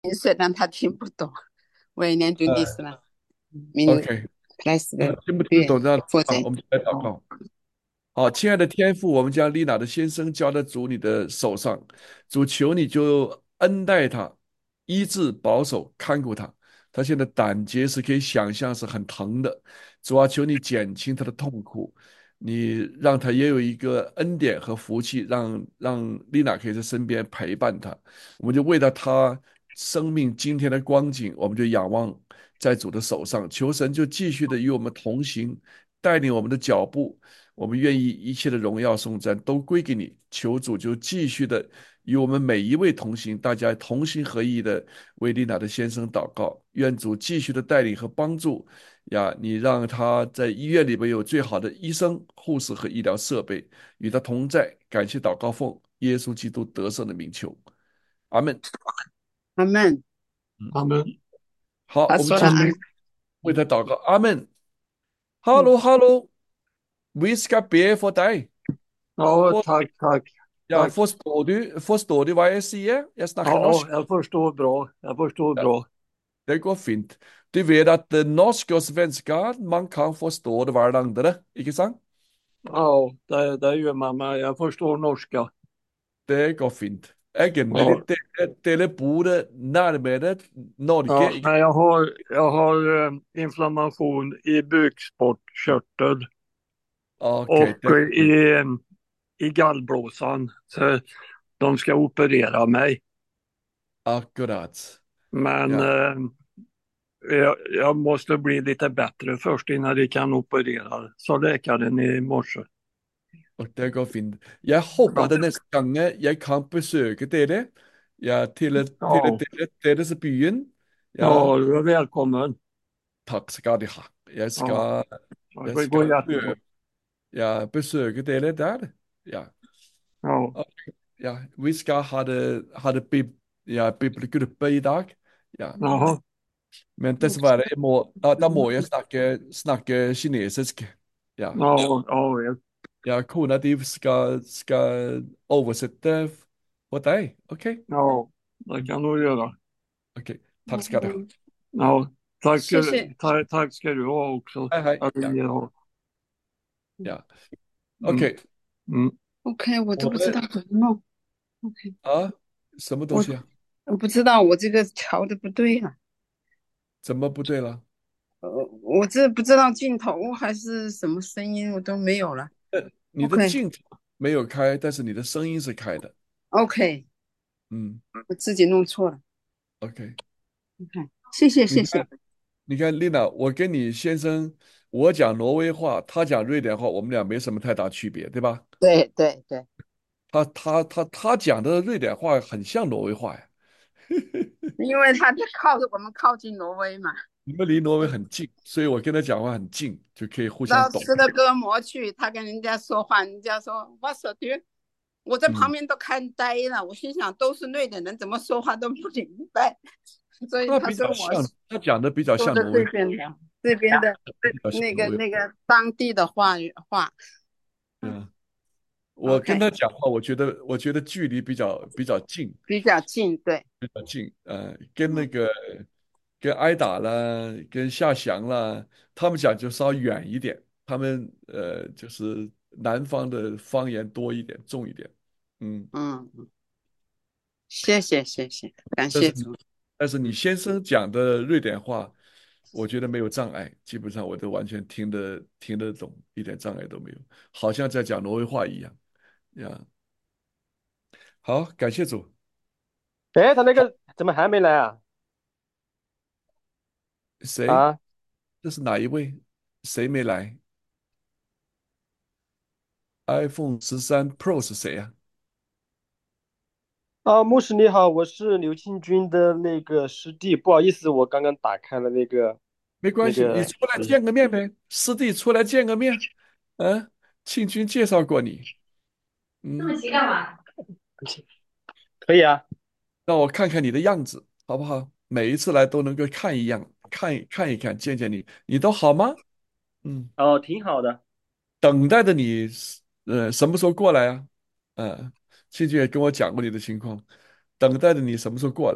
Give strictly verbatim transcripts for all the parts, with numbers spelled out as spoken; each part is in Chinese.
虽然他听不懂，为念主的呃是吧？明 ，OK， 开始呃， 的听不听得对， 懂这样负责。 啊？我们来祷告。好，亲爱的天父，我们将丽娜的先生交在主你的手上，主求你就恩待他，医治、保守、看顾他。他现在胆结是可以想象是很疼的，主啊，求你减轻他的痛苦，你让他也有一个恩典和福气，让让丽娜可以在身边陪伴他。我们就为了他生命今天的光景，我们就仰望在主的手上，求神就继续的与我们同行，带领我们的脚步。我们愿意一切的荣耀颂赞都归给你，求主就继续的与我们每一位同行，大家同心合意的为丽娜的先生祷告，愿主继续的带领和帮助呀，你让他在医院里边有最好的医生、护士和医疗设备，与他同在。感谢祷告奉耶稣基督得胜的名求，阿门。 阿门。 嗯， 他们好， 他我们继续说了阿门。 为他祷告，阿门。 嗯， Hallo, hallo, vi ska be för dig. ja, tack, tack, Ja, tack. förstår du, förstår du vad jag säger? Jag snackar Ja, norsk. jag förstår bra. Jag förstår Ja, bra. det går fint. Du vet att eh, norsk og svenska, man kan forstå det hverandre, ikke sant? Ja, det, det gör man med. Jag förstår norska. Det går fint. Egentlig, Ja, dere, dere bor nærmere Norge, ja, ikke? men jag har, jag har eh, inflammation i bukspottkörtel Ok, och det går fint. i, i gallblåsan. Så de ska operera mig. Akkurat. Men Ja, eh, jag, jag måste bli lite bättre först innan de kan operera, sa läkaren i morse. og det går fint. Jeg håper Ja, det neste gang jeg kan besøke dere, ja, til, til ja, dere, deres byen. Ja, ja, du är välkommen. takk skal de ha. Jeg Ja, skal, jeg det går skal jättebra. ja, besøke dere der. Ja. Ja, Ok. Ja, vi skal ha det, ha det bib, ja, bibelgruppe i dag. Ja. jaha. Men dessverre, jeg må, da, da må jeg snakke, snakke kinesisk. Ja. Ja, ja, ja, Ja, kona di skal, skal oversette for deg. OK? ja, det kan du göra. OK. Takk skal du ha. 嗯， Ja, tack, 谢谢。 tack, tack ska du ha också. Hei, hei. Ja, Ja, det- ja. ja. Mm, OK。 mm. OK，我都不知道我们怎么弄。OK， 啊，什么东我西啊？ 我不知道我这个调的不对了。 怎么不对了？ 呃，我这不知道镜头还是什么声音，我都没有了。 你的 OK 镜头没有开，但是你的声音是开的。 OK， 嗯我自己弄错了。 ，OK。 OK，谢谢谢谢。 你看，你看，丽娜，我跟你先生，我讲挪威话，他讲瑞典话，我们俩没什么太大区别，对吧？ 对对对， 他他他他讲的瑞典话很像挪威话呀。 因为他就靠着我们靠近挪威嘛。 你们离挪威很近，所以我跟他讲话很近，就可以互相懂。 到斯德哥尔摩去，他跟人家说话，人家说 What's the d 我在旁嗯， 边都看呆了，我心想都是瑞典人，怎么说话都不明白。所以他他说我比较像，他讲的比较说的像挪威话， 这边的这边的比较像那个挪威话。 那个当地的话语话。 嗯，我跟 OK， 他讲话，我觉得我觉得距离比较比较近。 比较近，对。 比较近，呃，跟那嗯个跟挨打啦，跟夏翔啦，他们讲就稍微远一点，他们呃就是南方的方言多一点，重一点，嗯， 嗯，谢谢谢谢，感但是你谢主。 但是你先生讲的瑞典话，我觉得没有障碍，基本上我都完全听得听得懂，一点障碍都没有，好像在讲挪威话一样呀。好，感谢主。 哎，他那个怎么还没来啊？ 谁？ 啊， 这是哪一位？谁没来？iPhone 十三 Pro 是谁呀？ 啊，牧师你好，我是刘庆军的那个师弟，不好意思，我刚刚打开了那个没关系，你那个， 出来见个面呗，师弟出来见个面。嗯，庆军介绍过你，嗯， 可以啊。 让我看看你的样子，好不好？每一次来都能够看一样，看一看一看，见见你，你都好吗？嗯， 哦，挺好的。 等待着你，呃，什么时候过来啊？嗯，庆军也跟我讲过你的情况，等待着你什么时候过来。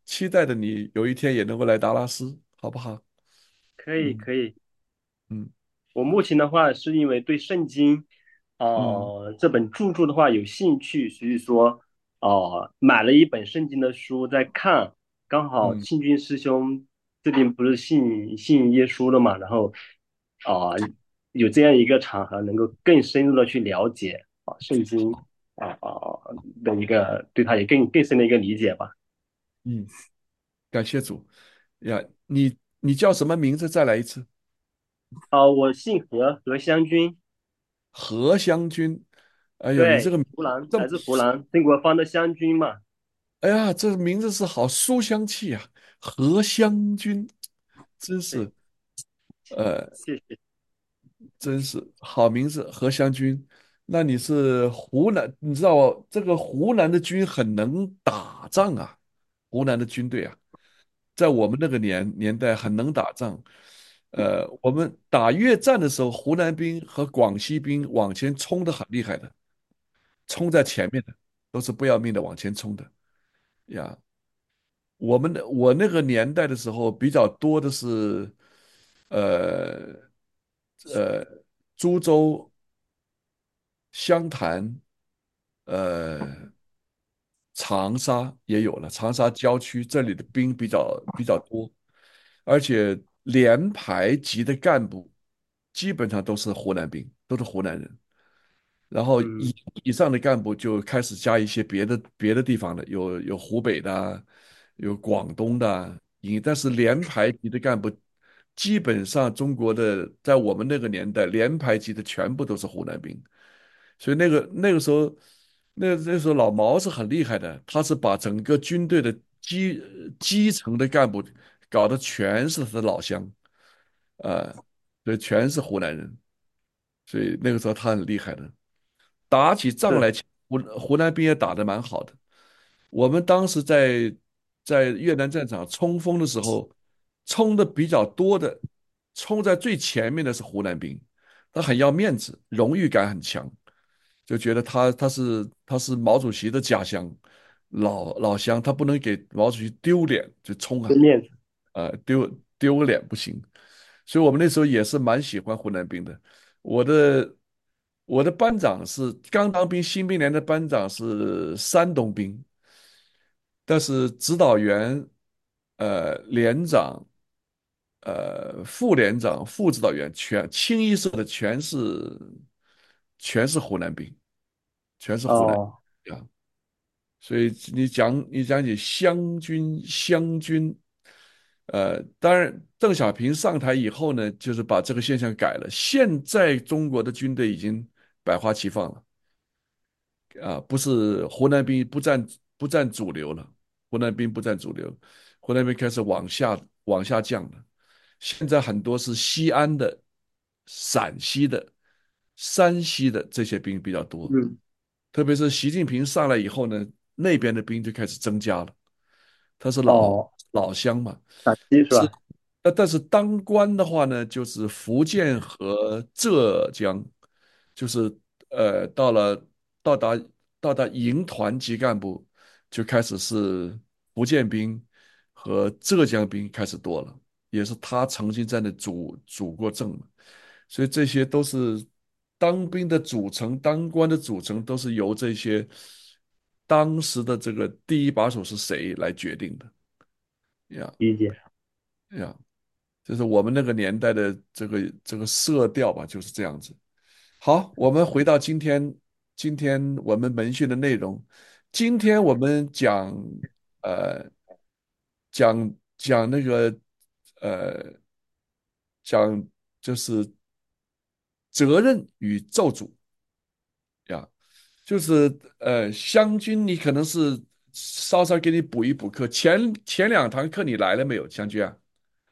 期待着你有一天也能够来达拉斯，好不好？ 可以嗯可以。 嗯我目前的话是因为对圣经， 嗯呃，这本著作的话有兴趣，所以说，呃，买了一本圣经的书在看。刚好嗯。 庆军师兄最近不是信信耶稣了嘛，然后，啊、有这样一个场合，能够更深入的去了解啊、圣经啊啊、的一个对他也更更深的一个理解吧。 嗯，感谢主呀！你你叫什么名字？再来一次。 啊、我姓何，何香君。 何香君。哎呦，你这对， 个名湖南， 这么， 来自湖南，曾国藩的湘军嘛。 哎呀，这名字是好书香气啊！何香君，真对， 是，呃， 谢谢。 真是好名字，何香君。那你是湖南，你知道这个湖南的军很能打仗啊，湖南的军队啊。在我们那个年年代很能打仗。呃，我们打越战的时候，湖南兵和广西兵往前冲的很厉害的，冲在前面的都是不要命的往前冲的呀。我们的我那个年代的时候，比较多的是，呃呃，株洲、湘潭，呃，长沙也有了，长沙郊区这里的兵比较比较多，而且连排级的干部基本上都是湖南兵，都是湖南人。然后嗯， 以以上的干部就开始加一些别的别的地方的，有有湖北的啊，有广东的啊，以但是连排级的干部，基本上中国的在我们那个年代，连排级的全部都是湖南兵。所以那个那个时候，那那时候老毛是很厉害的，他是把整个军队的基基层的干部搞得全是他的老乡，呃，对，全是湖南人，所以那个时候他很厉害的。打起仗是。 来，湖湖南兵也打得蛮好的。我们当时在在越南战场冲锋的时候，冲的比较多的，冲在最前面的是湖南兵，他很要面子，荣誉感很强，就觉得他他是他是毛主席的家乡老老乡，他不能给毛主席丢脸，就冲啊， 给面子。 呃，丢丢脸不行。所以我们那时候也是蛮喜欢湖南兵的。我的我的班长是刚当兵新兵连的班长是山东兵，但是指导员、呃连长、呃副连长、副指导员全清一色的全是全是湖南兵，全是湖南哦， 啊。所以你讲你讲起湘军湘军，呃，当然邓小平上台以后呢，就是把这个现象改了。现在中国的军队已经百花齐放了。啊，不是湖南兵不占不占主流了，湖南兵不占主流，湖南兵开始往下往下降了。现在很多是西安的、陕西的、山西的这些兵比较多， 嗯， 特别是习近平上来以后呢，那边的兵就开始增加了。他是老哦， 老乡嘛。 陕西是吧？ 呃，但是当官的话呢，就是福建和浙江，就是呃，到了到达到达营团级干部，就开始是福建兵和浙江兵开始多了，也是他曾经在那主主过政嘛。所以这些都是当兵的组成，当官的组成都是由这些当时的这个第一把手是谁来决定的呀理解。 呀。就是我们那个年代的这个这个色调吧，就是这样子。好，我们回到今天，今天我们门训的内容。今天我们讲，呃，讲讲那个，呃，讲就是责任与咒诅呀，就是呃，湘军，你可能是稍稍给你补一补课。前前两堂课你来了没有，湘军啊？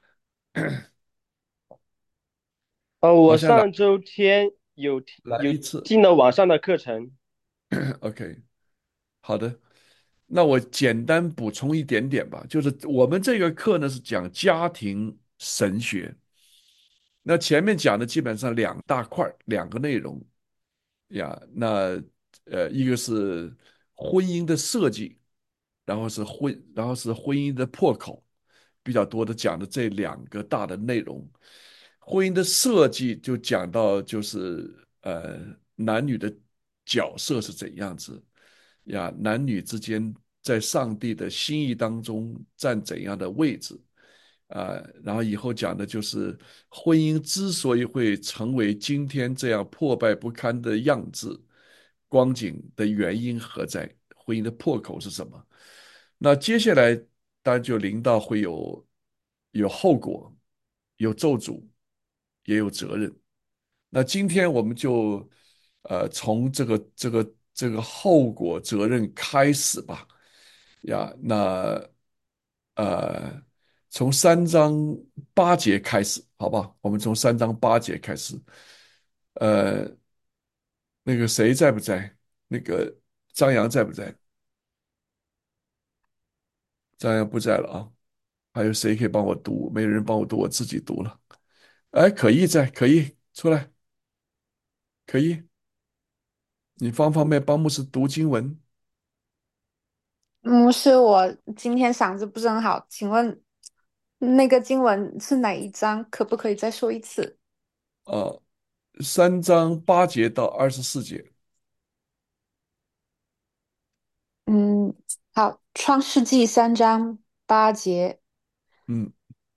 呃，我好像来上周天有有来一次。 进了网上的课程。 OK，好的。那我简单补充一点点吧，就是我们这个课呢是讲家庭神学，那前面讲的基本上两大块儿两个内容呀。那呃，一个是婚姻的设计然后是婚，然后是婚姻的破口，比较多的讲的这两个大的内容。婚姻的设计就讲到就是呃男女的角色是怎样子呀，男女之间在上帝的心意当中占怎样的位置。啊、然后以后讲的就是婚姻之所以会成为今天这样破败不堪的样子，光景的原因何在？婚姻的破口是什么？那接下来当然就临到会有有后果，有咒诅，也有责任。那今天我们就呃从这个这个这个后果责任开始吧。呀，那呃从三章八节开始，好吧？我们从三章八节开始。呃，那个谁在不在？那个张扬在不在？张扬不在了啊。还有谁可以帮我读？没人帮我读，我自己读了。哎，可以在，可以出来，可以。你方方面帮牧师读经文？ 嗯，是我今天嗓子不是很好，请问那个经文是哪一章？可不可以再说一次？ 呃，三章八节到二十四节。 嗯，好，《创世纪》三章八节， 嗯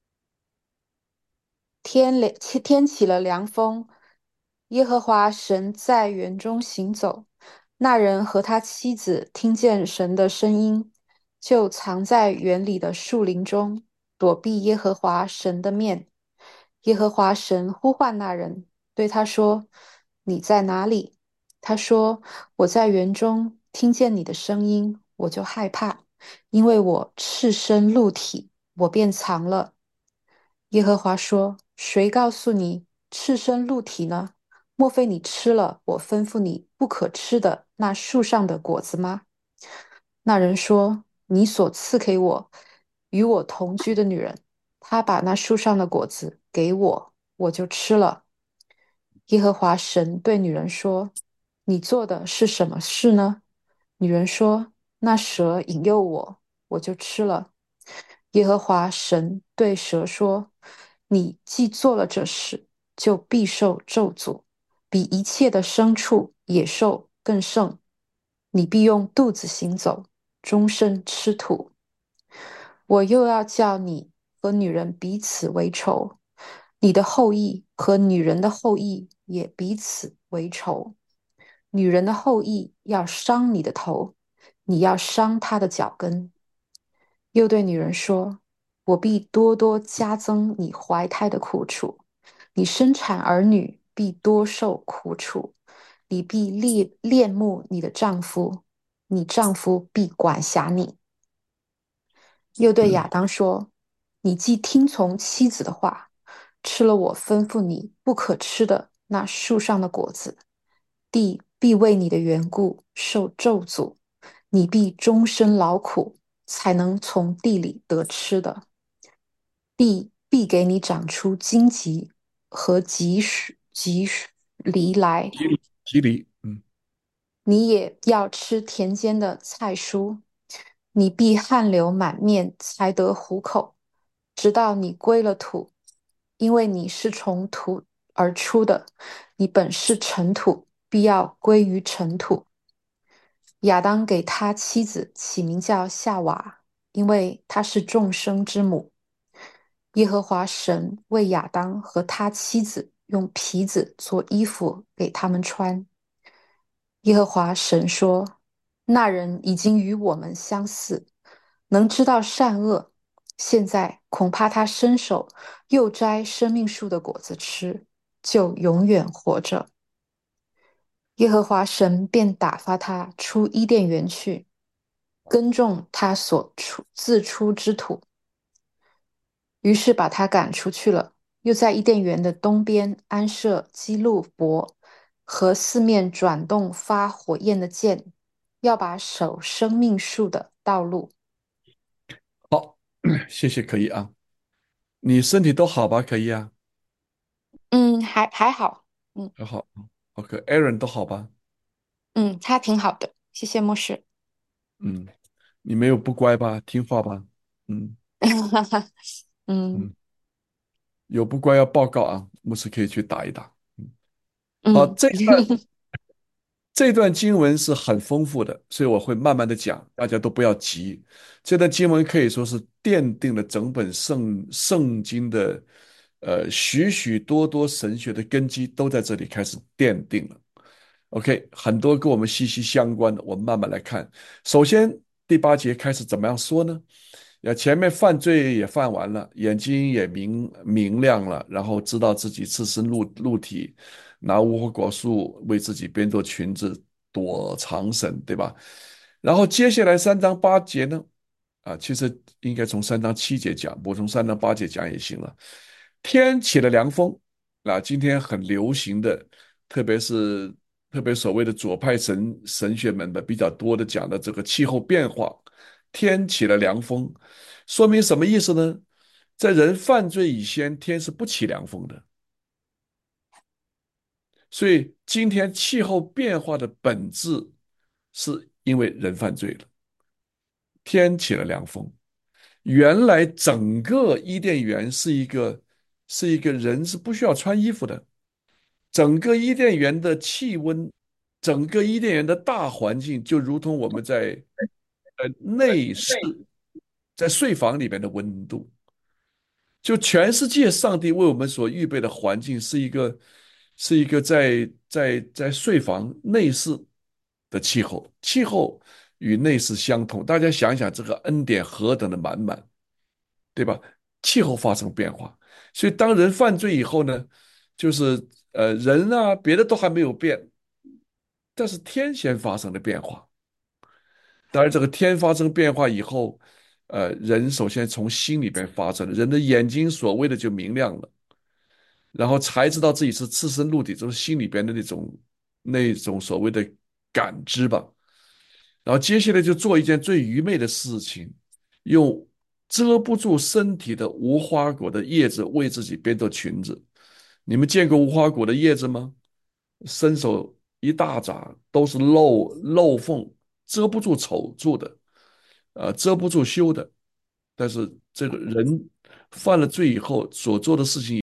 天凉天天起了凉风，耶和华神在园中行走，那人和他妻子听见神的声音，就藏在园里的树林中，躲避耶和华神的面。耶和华神呼唤那人，对他说：“你在哪里？”他说：“我在园中，听见你的声音，我就害怕，因为我赤身露体，我便藏了。”耶和华说：“谁告诉你赤身露体呢？莫非你吃了我吩咐你不可吃的那树上的果子吗？”那人说：“你所赐给我与我同居的女人，她把那树上的果子给我，我就吃了。”耶和华神对女人说：“你做的是什么事呢？”女人说：“那蛇引诱我，我就吃了。”耶和华神对蛇说：“你既做了这事，就必受咒诅，比一切的牲畜、野兽更甚。你必用肚子行走，终身吃土。我又要叫你和女人彼此为仇，你的后裔和女人的后裔也彼此为仇。女人的后裔要伤你的头，你要伤她的脚跟。”又对女人说：“我必多多加增你怀胎的苦楚，你生产儿女必多受苦楚，你必恋恋慕你的丈夫，你丈夫必管辖你。”又对亚当说：“你既听从妻子的话，吃了我吩咐你不可吃的那树上的果子，地必为你的缘故受咒诅，你必终身劳苦，才能从地里得吃的。地必给你长出荆棘和棘树棘树梨来， 吉利，吉利，嗯你也要吃田间的菜蔬，你必汗流满面才得糊口，直到你归了土，因为你是从土而出的，你本是尘土，必要归于尘土。亚当给他妻子起名叫夏娃，因为她是众生之母。耶和华神为亚当和他妻子用皮子做衣服给他们穿。耶和华神说：“那人已经与我们相似，能知道善恶。现在恐怕他伸手又摘生命树的果子吃，就永远活着。”耶和华神便打发他出伊甸园去，耕种他所出自出之土。于是把他赶出去了，又在伊甸园的东边安设基路伯和四面转动发火焰的箭，要把守生命树的道路。 好，谢谢，可以啊。你身体都好吧？可以啊， 嗯，还还好。嗯很好。OK，Aaron 都好吧？ 嗯，他挺好的，谢谢牧师。 嗯， 你没有不乖吧？听话吧？嗯嗯嗯，有不乖要报告啊，牧师可以去打一打。好， 嗯这段这段经文是很丰富的，所以我会慢慢的讲，大家都不要急。这段经文可以说是奠定了整本圣圣经的，呃，许许多多神学的根基都在这里开始奠定了。OK，很多跟我们息息相关的，我们慢慢来看。首先，第八节开始怎么样说呢？呀，前面犯罪也犯完了，眼睛也明明亮了，然后知道自己赤身露露体，拿无花果树为自己编做裙子，躲藏神，对吧？然后接下来三章八节呢？啊，其实应该从三章七节讲，我从三章八节讲也行了。天起了凉风，啊，今天很流行的，特别是特别所谓的左派神神学们的比较多的讲的这个气候变化，天起了凉风，说明什么意思呢？在人犯罪以前，天是不起凉风的。所以今天气候变化的本质是因为人犯罪了，天起了凉风。原来整个伊甸园是一个是一个人是不需要穿衣服的，整个伊甸园的气温，整个伊甸园的大环境就如同我们在呃内室在睡房里面的温度。就全世界上帝为我们所预备的环境是一个是一个在在在睡房内室的气候，气候与内室相同。大家想一想，这个恩典何等的满满，对吧？气候发生变化，所以当人犯罪以后呢，就是呃人啊，别的都还没有变，但是天先发生了变化。当然，这个天发生变化以后，呃，人首先从心里边发生了，人的眼睛所谓的就明亮了，然后才知道自己是赤身露体，就是心里边的那种那种所谓的感知吧。然后接下来就做一件最愚昧的事情，用遮不住身体的无花果的叶子为自己编做裙子。你们见过无花果的叶子吗？伸手一大扎都是漏漏缝，遮不住丑处的，呃，遮不住羞的。但是这个人犯了罪以后所做的事情。